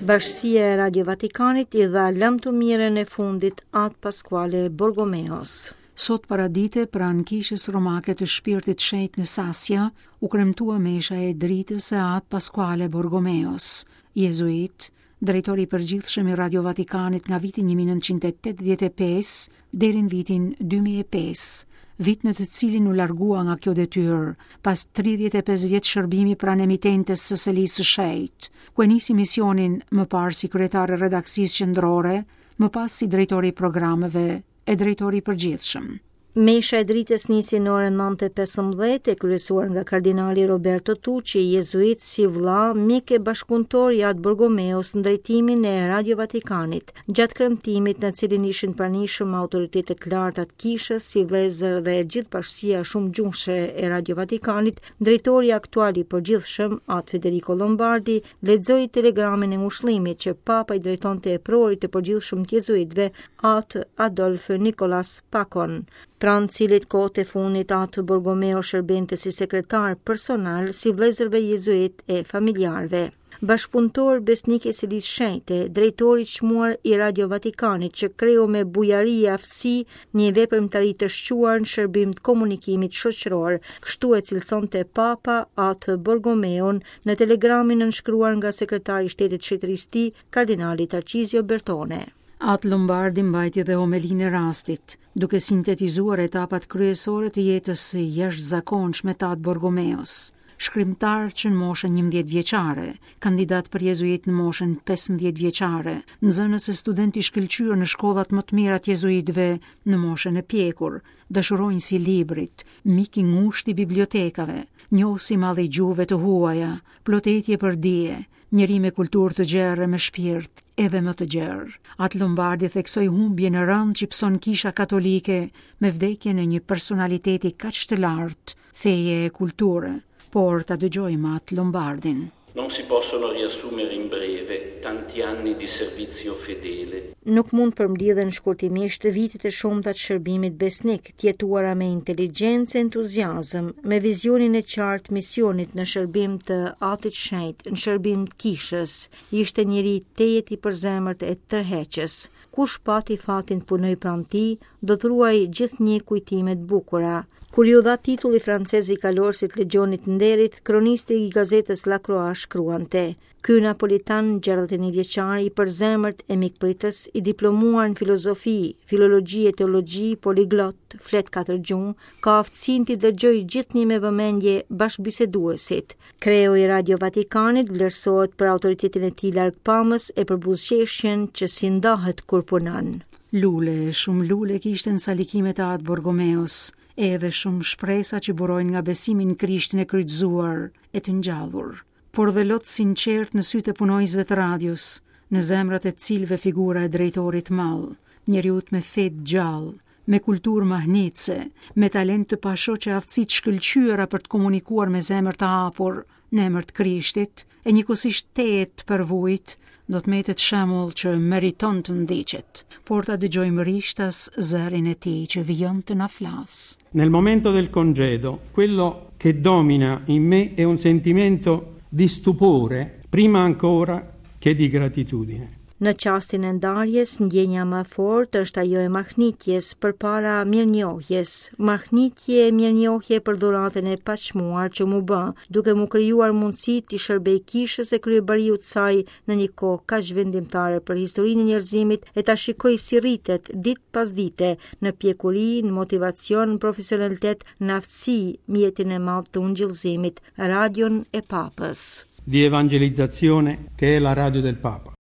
Bashkësia e Radio Vatikanit I dha lamtumirën e fundit Atë Pasquale Borgomeos. Sot paradite pranë kishës romake të Shpirtit Shenjtë në Sasja, u kremtua mesha e dritës së Atë Pasquale Borgomeos, jezuit, drejtori I përgjithshëm I Radio Vatikanit nga viti 1985 deri në vitin 2005, vit në të cilin u largua nga kjo detyrë pas 35 vjet shërbimi pranë emitentes së Selisë së Shejtë, ku e nisi misionin më parë si kryetare redaksisë qendrore, më pas si drejtori I programeve e drejtori I përgjithshëm. Mesha e dritës nisi në orën 9:15 e kryesuar nga kardinali Roberto Tucci, jezuit si vëlla, mik e bashkëpunëtor I Atë Borgomeos në drejtimin e Radio Vatikanit, gjatë kremtimit në cilin ishin pranishëm autoritetet larta të kishës, si vëllezër dhe gjithë bashkësia shumë gjumshe e Radio Vatikanit, drejtori aktual I përgjithshëm, Atë Federico Lombardi, lexoi telegramin e ngushëllimit që Papa I drejtonte prorit të përgjithshëm të jezuitëve, Atë Adolf Nicolas Pacon, pranë cilit kohët e fundit Atë Borgomeo shërbente si sekretar personal si vëllezërve jezuit e familjarëve. Bashkëpunëtor besnik e Selisë Shenjtë, drejtori I çmuar I Radio Vatikanit që kreu me bujari e aftësi një veprimtari të shquar në shërbim të komunikimit shoqëror, kështu e cilësonte Papa Atë Borgomeon në telegramin nënshkruar nga sekretari I Shtetit Shoqërisë I Tij, kardinali Tarcisio Bertone. Atë Lombardi mbajti dhe homelinë e rastit, duke sintetizuar etapat kryesore të jetës së jashtëzakonshme të Atë Borgomeos. Shkrimtar që në moshën 11 vjeçare, kandidat për jezuit në moshën 15 vjeçare, nxënës e student I shkëlqyer në shkollat më të mira të jezuitëve në moshën e pjekur, dashuronjës I librit, mik I ngushtë I bibliotekave, njohës I madh I gjuhëve të huaja, plotetje për dije, njeri me kulturë të gjerë me shpirt edhe më të gjerë. Atë Lombardi theksoi humbjen e rëndë që pëson kisha katolike me vdekjen e një personaliteti kaq të lartë, feje e kulture. Por ta dëgjojmë Atë Lombardin. Non si possono riassumere in breve tanti anni di servizio fedele. Nuk mund përmbledhen shkurtimisht vitet e shumta të shërbimit besnik, të jetuara me inteligjencë, entuziazëm, me vizionin e qartë misionit në shërbim të Atit Shenjtë, në shërbim të kishës. Ishte njeri tejet I përzemërt e tërheqës. Kush pati fatin punoj pranë tij, do të ruaj gjithnjë kujtime të bukura. Kur ju dha titulli francez I kalorësit Legjonit Nderit, kronisti I gazetës La Croix shkruante: Ky napolitan 61 vjeçar I përzemërt e mikpritës, I diplomuar në filozofi, filologji e teologji, poliglot, flet 4 gjuhë, ka aftësinë të dëgjojë gjithnjë me vëmendje bashkëbiseduesit. Kreu I Radio Vatikanit vlerësohet për autoritetin e tij largpamës e për buzëqeshjen që si ndahet kur punon. Shumë lule kishte në salikimet e Atë Borgomeos, edhe shumë shpresa që burojnë nga besimi në Krishtin e kryqëzuar e të ngjallur, por dhe lot sinqert në sytë e punonjësve të radios, në zemrat e cilëve figura e drejtorit mall, njeriut me fe të gjallë, me kulturë mahnitse, me talent të pashoqe aftësi të shkëlqyera për të komunikuar me zemër të hapur në emër të Krishtit, e njëkohësisht tejet të përvojt, do të metet shembull që meriton të ndiqet, por ta dëgjojmë rishtas zërin e tij që vijon të na flas. Nel momento del congedo, quello che domina in me è un sentimento di stupore, prima ancora che di gratitudine. Në çastin e ndarjes, ndjenja më fortë është ajo e mahnitjes përpara mirënjohjes. Mahnitje e mirënjohje për dhuratën e paqmuar që mu bë, duke mu krijuar mundësi të shërbej kishës e kryebariu të saj në një kohë kaq vendimtare për historinë e njerëzimit e ta shikoj si rritet ditë pas dite në pjekuri, në motivacion, në profesionalitet, në aftësi mjetin e madh të ungjillëzimit, radion e Papës. Di evangelizzazione che è la radio del Papa.